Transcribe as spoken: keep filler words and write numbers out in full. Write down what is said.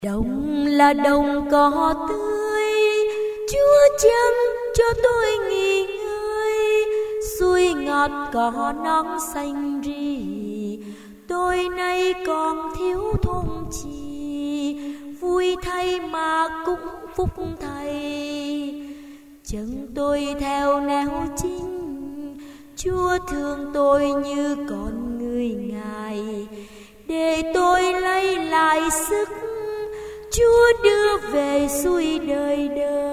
Đồng là đồng cỏ tươi, Chúa chăm cho tôi nghỉ ngơi. Suối ngọt cỏ nắng xanh rì, tôi nay còn thiếu thôn chi. Vui thay mà cũng phúc thay, chân tôi theo nẻo chính. Chúa thương tôi như con người Ngài, để tôi lấy lại sức. Chúa đưa về suối đời đời.